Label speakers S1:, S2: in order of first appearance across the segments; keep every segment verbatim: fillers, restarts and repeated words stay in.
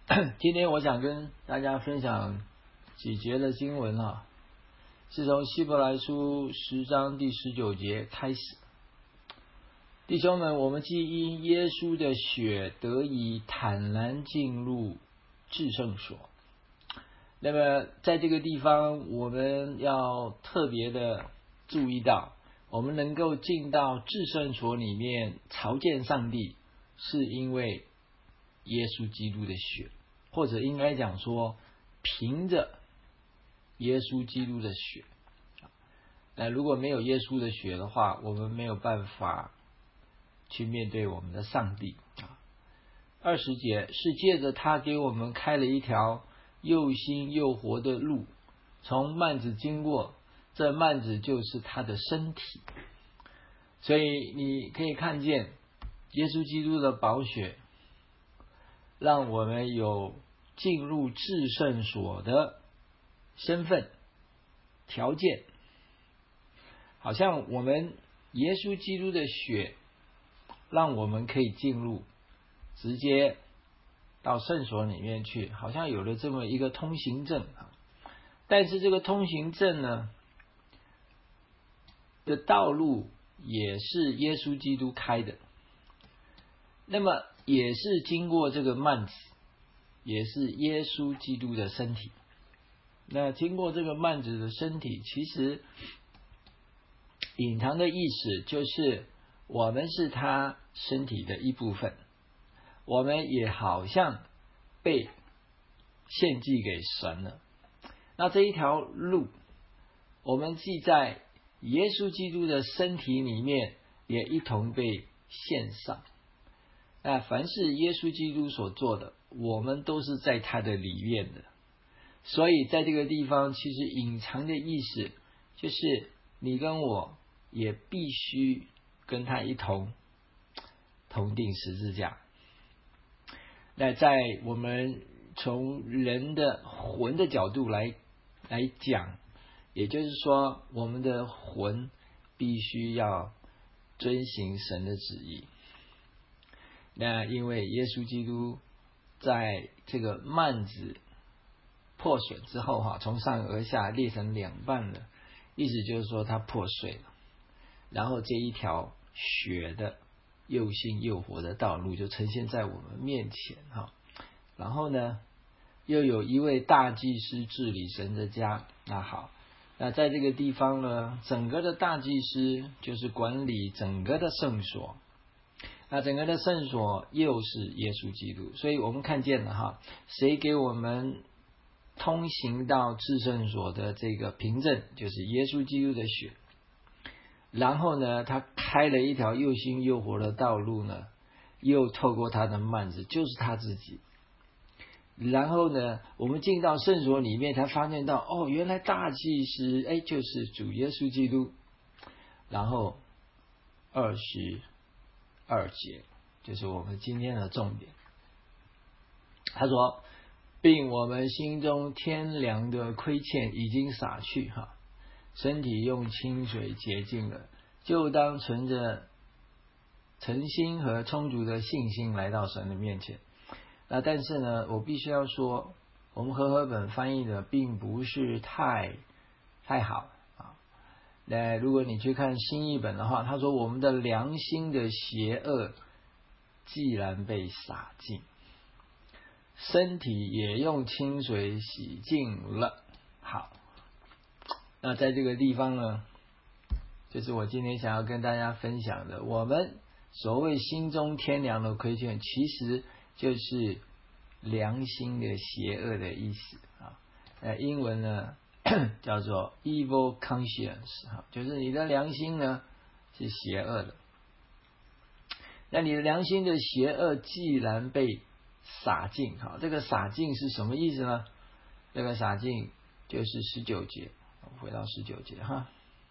S1: 今天我想跟大家分享几节的经文啊，是从希伯来书十章第十九节开始。弟兄们，我们既因耶稣的血得以坦然进入至圣所。那么在这个地方，我们要特别的注意到，我们能够进到至圣所里面朝见上帝，是因为耶稣基督的血，或者应该讲说，凭着耶稣基督的血。那如果没有耶稣的血的话，我们没有办法去面对我们的上帝。二十节是借着他给我们开了一条又新又活的路，从幔子经过，这幔子就是他的身体。所以你可以看见耶稣基督的宝血让我们有进入至圣所的身份条件，好像我们耶稣基督的血让我们可以进入，直接到圣所里面去，好像有了这么一个通行证。但是这个通行证呢的道路也是耶稣基督开的，那么也是经过这个幔子，也是耶稣基督的身体。那经过这个幔子的身体，其实隐藏的意思就是我们是他身体的一部分，我们也好像被献祭给神了。那这一条路，我们既在耶稣基督的身体里面，也一同被献上。那凡是耶稣基督所做的，我们都是在他的里面的。所以在这个地方，其实隐藏的意思就是你跟我也必须跟他一同同定十字架。那在我们从人的魂的角度来来讲，也就是说我们的魂必须要遵行神的旨意。那因为耶稣基督在这个幔子破损之后哈，从上而下裂成两半了，意思就是说它破碎了，然后这一条血的又新又活的道路就呈现在我们面前哈。然后呢，又有一位大祭司治理神的家。那好，那在这个地方呢，整个的大祭司就是管理整个的圣所，那整个的圣所又是耶稣基督。所以我们看见了哈，谁给我们通行到至圣所的这个凭证，就是耶稣基督的血。然后呢，他开了一条又新又活的道路呢，又透过他的幔子，就是他自己。然后呢，我们进到圣所里面，才发现到哦，原来大祭司哎就是主耶稣基督。然后二十二节就是我们今天的重点。他说，并我们心中天良的亏欠已经洒去哈，身体用清水洁净了，就当存着诚心和充足的信心来到神的面前。那但是呢，我必须要说，我们和合本翻译的并不是太太好啊。那如果你去看新译本的话，他说我们的良心的邪恶既然被洒尽，身体也用清水洗净了。好，那在这个地方呢，就是我今天想要跟大家分享的，我们所谓心中天良的亏欠，其实就是良心的邪恶的意思啊。呃，英文呢叫做 evil conscience 哈，就是你的良心呢是邪恶的。那你的良心的邪恶既然被洒尽，哈，这个洒尽是什么意思呢？这个洒尽就是十九节，回到十九节哈。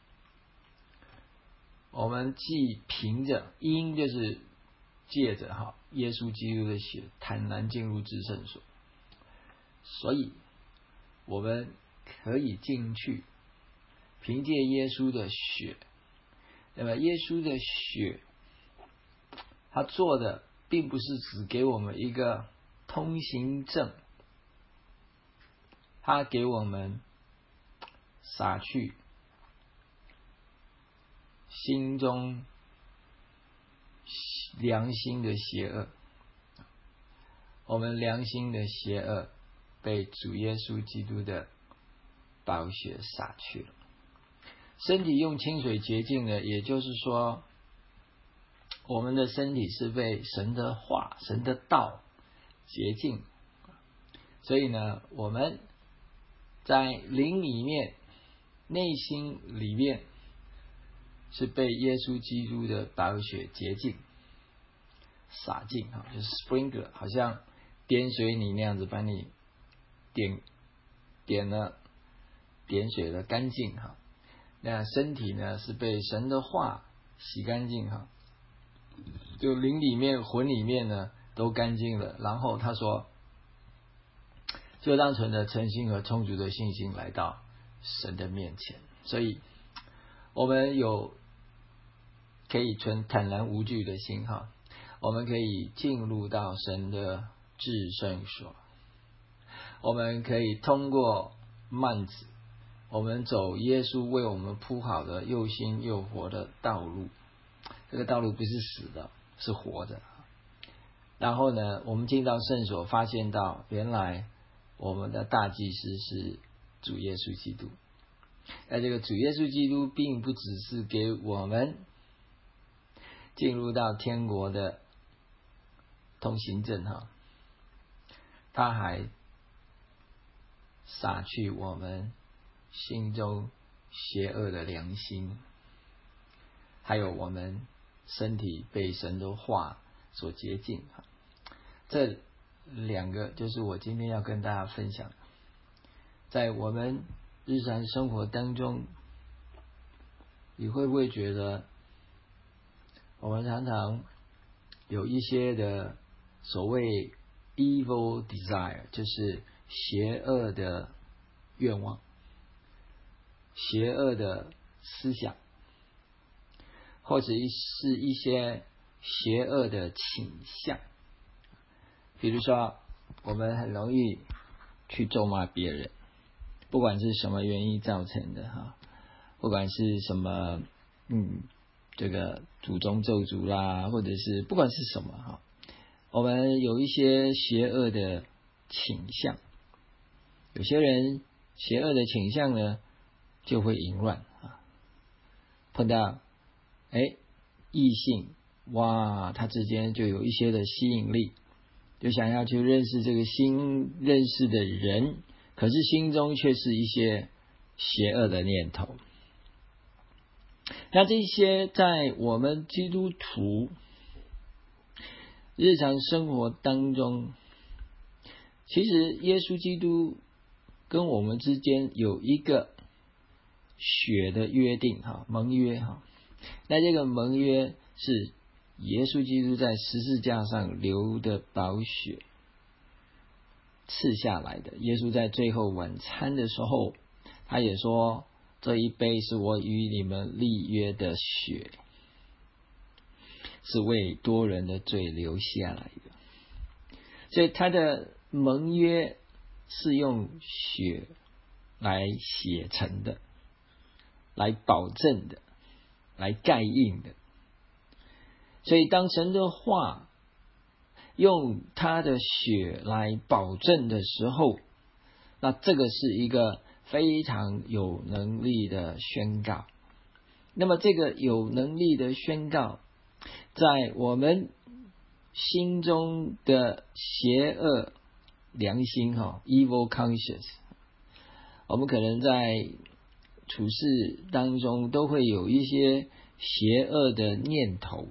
S1: 我们既凭着因就是借着哈耶稣基督的血坦然进入至圣所，所以我们可以进去，凭借耶稣的血。那么耶稣的血他做的并不是只给我们一个通行证，他给我们洒去心中良心的邪恶，我们良心的邪恶被主耶稣基督的宝血洒去了。身体用清水洁净了，也就是说我们的身体是被神的话、神的道洁净。所以呢，我们在灵里面、内心里面是被耶稣基督的宝血洁净、洒净，就是 sprinkler， 好像点水你那样子把你点点了点水了干净哈。那身体呢是被神的话洗干净哈，就灵里面、魂里面呢都干净了。然后他说，就当存着诚心和充足的信心来到神的面前。所以我们有可以存坦然无惧的心哈，我们可以进入到神的至圣所，我们可以通过幔子，我们走耶稣为我们铺好的又新又活的道路。这个道路不是死的，是活的。然后呢，我们进到圣所，发现到原来我们的大祭司是主耶稣基督。而这个主耶稣基督并不只是给我们进入到天国的通行证哈，他还洒去我们心中邪恶的良心，还有我们身体被神的话所洁净。这两个就是我今天要跟大家分享的。在我们日常生活当中，你会不会觉得我们常常有一些的所谓 evil desire， 就是邪恶的愿望、邪恶的思想，或者是一些邪恶的倾向。比如说我们很容易去咒骂别人，不管是什么原因造成的哈，不管是什么嗯这个祖宗咒诅啦，或者是不管是什么哈，我们有一些邪恶的倾向。有些人邪恶的倾向呢就会淫乱啊，碰到哎异性，哇，他之间就有一些的吸引力，就想要去认识这个新认识的人，可是心中却是一些邪恶的念头。那这些在我们基督徒日常生活当中，其实耶稣基督跟我们之间有一个血的约定哈，盟约哈。那这个盟约是耶稣基督在十字架上流的宝血赐下来的。耶稣在最后晚餐的时候，他也说，这一杯是我与你们立约的血，是为多人的罪流下来的。所以他的盟约是用血来写成的，来保证的，来盖印的。所以当神的话用他的血来保证的时候，那这个是一个非常有能力的宣告。那么这个有能力的宣告，在我们心中的邪恶良心哈 evil conscience， 我们可能在处事当中都会有一些邪恶的念头。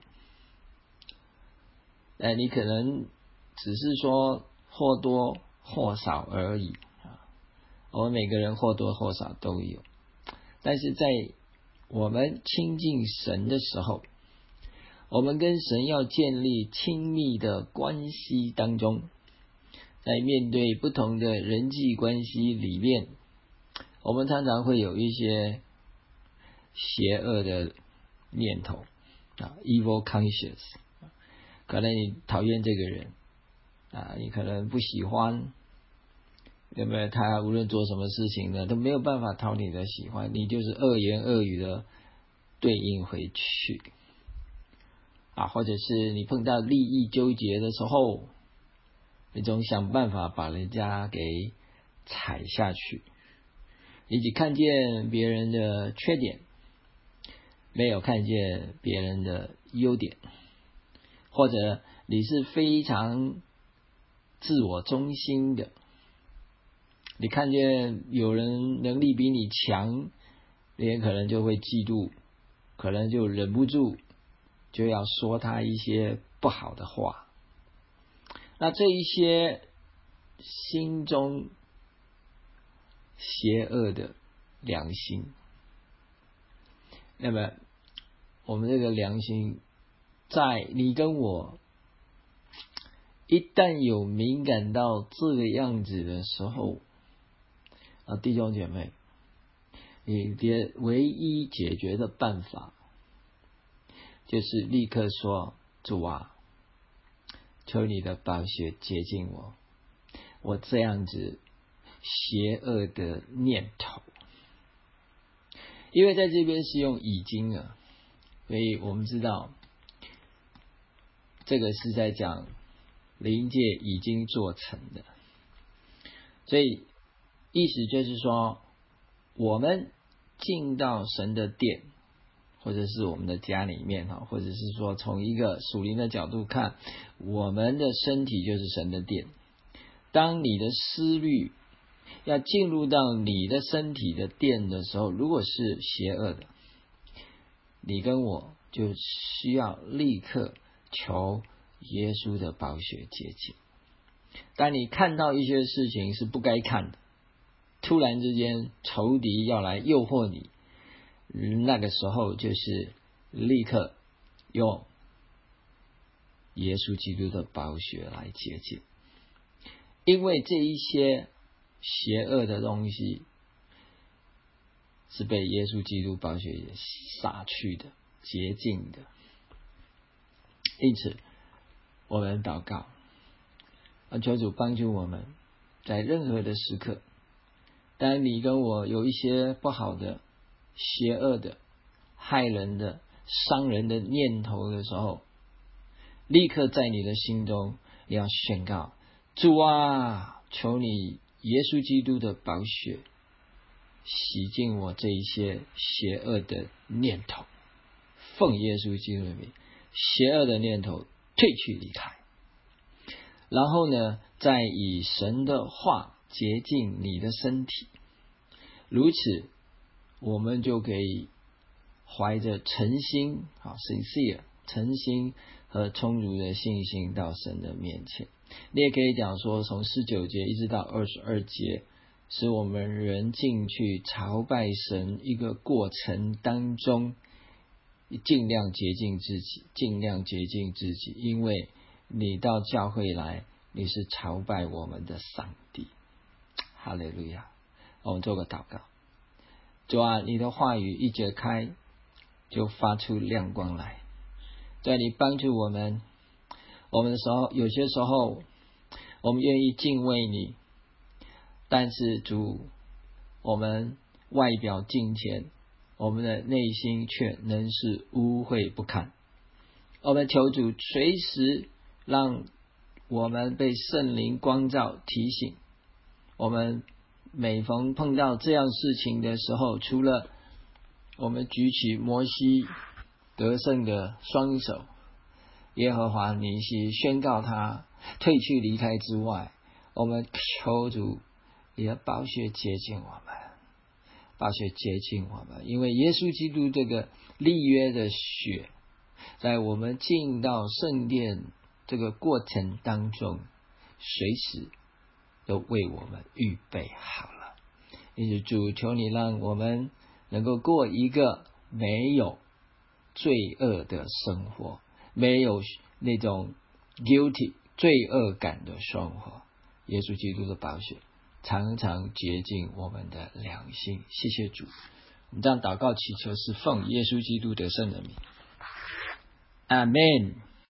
S1: 呃，你可能只是说或多或少而已啊，我们每个人或多或少都有。但是在我们亲近神的时候，我们跟神要建立亲密的关系当中，在面对不同的人际关系里面，我们常常会有一些邪恶的念头啊 evil conscience。可能你讨厌这个人啊，你可能不喜欢，对不对？他无论做什么事情呢，都没有办法讨你的喜欢，你就是恶言恶语的对应回去啊，或者是你碰到利益纠结的时候，你总想办法把人家给踩下去，你只看见别人的缺点，没有看见别人的优点，或者你是非常自我中心的，你看见有人能力比你强，你也可能就会嫉妒，可能就忍不住就要说他一些不好的话。那这一些心中邪恶的良心，那么我们这个良心在你跟我一旦有敏感到这个样子的时候啊，弟兄姐妹，你的唯一解决的办法就是立刻说，主啊，求你的宝血洁净我，我这样子邪恶的念头。因为在这边是用已经啊，所以我们知道这个是在讲灵界已经做成的，所以意思就是说，我们进到神的殿，或者是我们的家里面，或者是说从一个属灵的角度看，我们的身体就是神的殿。当你的思虑要进入到你的身体的殿的时候，如果是邪恶的，你跟我就需要立刻求耶稣的宝血洁净。当你看到一些事情是不该看的，突然之间仇敌要来诱惑你，那个时候就是立刻用耶稣基督的宝血来洁净。因为这一些邪恶的东西是被耶稣基督宝血洒去的、洁净的。因此我们祷告，求主帮助我们在任何的时刻，当你跟我有一些不好的、邪恶的、害人的、伤人的念头的时候，立刻在你的心中你要宣告，主啊，求你耶稣基督的宝血洗净我这一些邪恶的念头，奉耶稣基督的名，邪恶的念头退去离开。然后呢，再以神的话洁净你的身体，如此我们就可以怀着诚心啊 sincere 诚心和充足的信心到神的面前。你也可以讲说，从十九节一直到二十二节，使我们人进去朝拜神一个过程当中，尽量洁净自己，尽量洁净自己，因为你到教会来，你是朝拜我们的上帝。哈利路亚！我们做个祷告。主啊，你的话语一解开，就发出亮光来。在你帮助我们，我们的时候，有些时候我们愿意敬畏你，但是主，我们外表敬虔，我们的内心却仍是污秽不堪。我们求主随时让我们被圣灵光照提醒，我们每逢碰到这样事情的时候，除了我们举起摩西得胜的双手，耶和华尼西宣告他退去离开之外，我们求主你的宝血洁净我们，宝血洁净我们，因为耶稣基督这个立约的血，在我们进到圣殿这个过程当中，随时都为我们预备好了。因此主，求你让我们能够过一个没有罪恶的生活，没有那种 guilty 罪恶感的生活。耶稣基督的宝血常常洁净我们的良心。谢谢主，我们这样祷告祈求是奉耶稣基督得胜的名，阿们。